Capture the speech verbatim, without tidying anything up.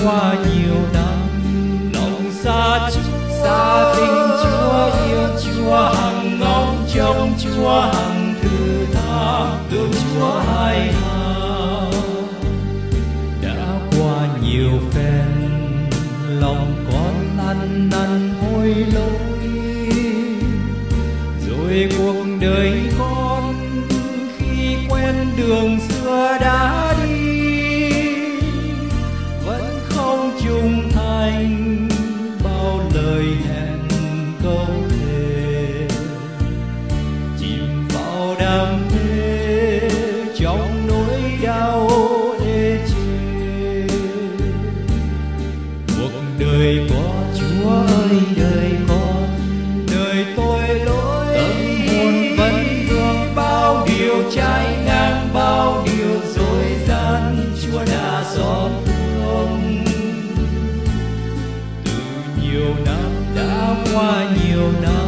qua nhiều năm, lòng xa xa tình Chúa yêu Chúa hằng ngóng trông Chúa hằng thứ tha thương Chúa hài hà. Đã qua nhiều phen lòng con lăn năn hối lỗi, rồi cuộc đời con khi quen đường xưa đã đi vẫn không trung thành bao lời hẹn câu thề, chìm vào đam mê trong nỗi đau ê chề. Cuộc đời có Chúa ơi đời con, đời tôi lỗi tâm hồn vẫn vương bao điều trái ngang bao điều dối gian Chúa đã xót thương. Từ nhiều năm đã qua nhiều năm